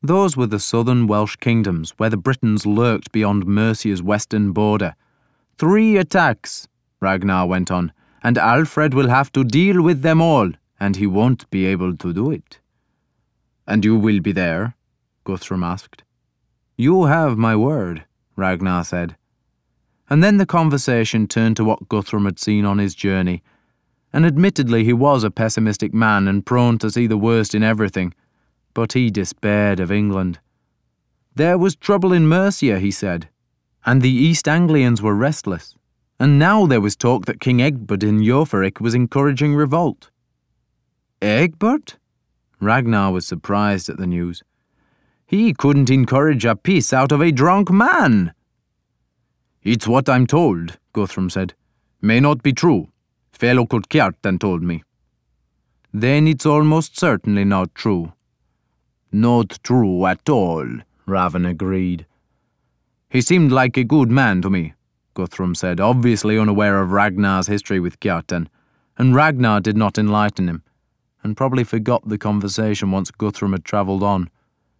Those were the southern Welsh kingdoms where the Britons lurked beyond Mercia's western border. 3 attacks, Ragnar went on, and Alfred will have to deal with them all, and he won't be able to do it. And you will be there? Guthrum asked. You have my word, Ragnar said. And then the conversation turned to what Guthrum had seen on his journey, and admittedly he was a pessimistic man and prone to see the worst in everything, but he despaired of England. There was trouble in Mercia, he said, and the East Anglians were restless, and now there was talk that King Egbert in Eoferich was encouraging revolt. Egbert? Ragnar was surprised at the news. He couldn't encourage a peace out of a drunk man. It's what I'm told, Guthrum said. May not be true. Fellow called Kjartan told me. Then it's almost certainly not true. Not true at all, Raven agreed. He seemed like a good man to me, Guthrum said, obviously unaware of Ragnar's history with Kjartan, and Ragnar did not enlighten him, and probably forgot the conversation once Guthrum had travelled on.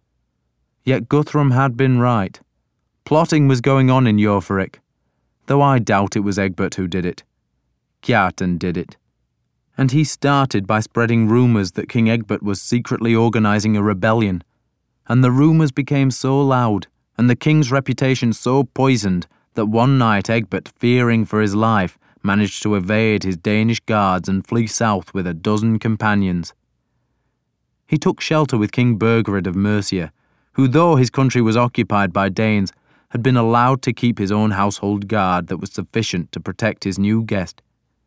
Yet Guthrum had been right. Plotting was going on in Eoferich, though I doubt it was Egbert who did it. Kjartan did it. And he started by spreading rumours that King Egbert was secretly organising a rebellion, and the rumours became so loud, and the king's reputation so poisoned, that one night Egbert, fearing for his life, managed to evade his Danish guards and flee south with a dozen companions. He took shelter with King Burgred of Mercia, who, though his country was occupied by Danes, had been allowed to keep his own household guard that was sufficient to protect his new guest.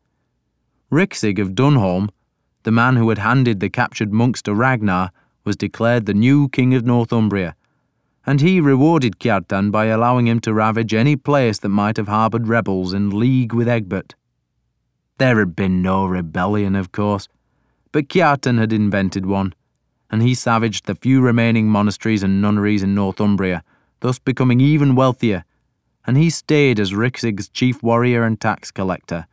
Ricsig of Dunholm, the man who had handed the captured monks to Ragnar, was declared the new king of Northumbria, and he rewarded Kjartan by allowing him to ravage any place that might have harboured rebels in league with Egbert. There had been no rebellion, of course, but Kjartan had invented one, and he savaged the few remaining monasteries and nunneries in Northumbria, thus becoming even wealthier, and he stayed as Ricsig's chief warrior and tax collector.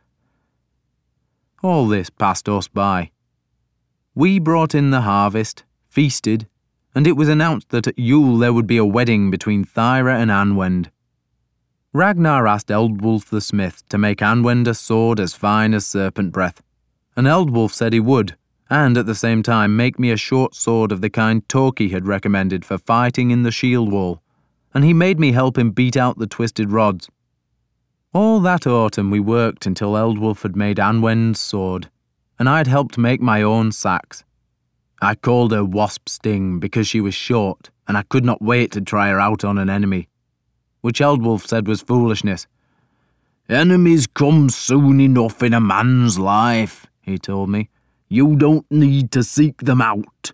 All this passed us by. We brought in the harvest, feasted, and it was announced that at Yule there would be a wedding between Thyra and Anwend. Ragnar asked Eldwulf the smith to make Anwend a sword as fine as serpent breath, and Eldwulf said he would, and at the same time make me a short sword of the kind Toki had recommended for fighting in the shield wall, and he made me help him beat out the twisted rods. All that autumn we worked until Eldwulf had made Anwend's sword, and I'd helped make my own sax. I called her Wasp Sting because she was short, and I could not wait to try her out on an enemy, which Eldwulf said was foolishness. Enemies come soon enough in a man's life, he told me. You don't need to seek them out.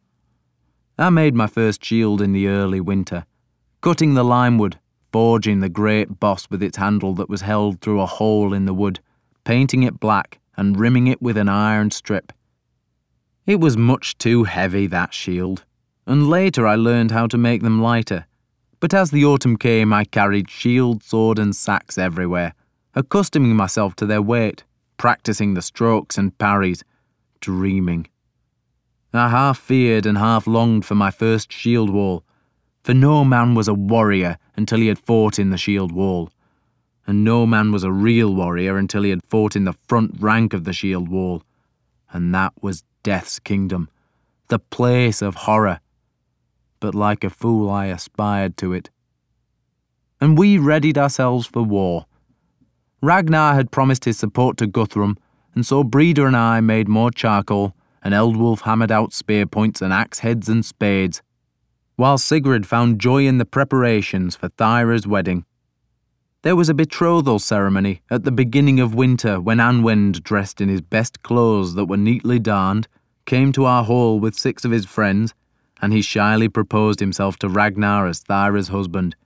I made my first shield in the early winter, cutting the limewood, forging the great boss with its handle that was held through a hole in the wood, painting it black and rimming it with an iron strip. It was much too heavy, that shield, and later I learned how to make them lighter. But as the autumn came, I carried shield, sword and sax everywhere, accustoming myself to their weight, practicing the strokes and parries, dreaming. I half feared and half longed for my first shield wall, for no man was a warrior until he had fought in the shield wall, and no man was a real warrior until he had fought in the front rank of the shield wall, and that was Death's kingdom, the place of horror. But like a fool I aspired to it. And we readied ourselves for war. Ragnar had promised his support to Guthrum, and so Breda and I made more charcoal, and Eldwulf hammered out spear points and axe heads and spades, while Sigrid found joy in the preparations for Thyra's wedding. There was a betrothal ceremony at the beginning of winter when Anwend, dressed in his best clothes that were neatly darned, came to our hall with 6 of his friends, and he shyly proposed himself to Ragnar as Thyra's husband.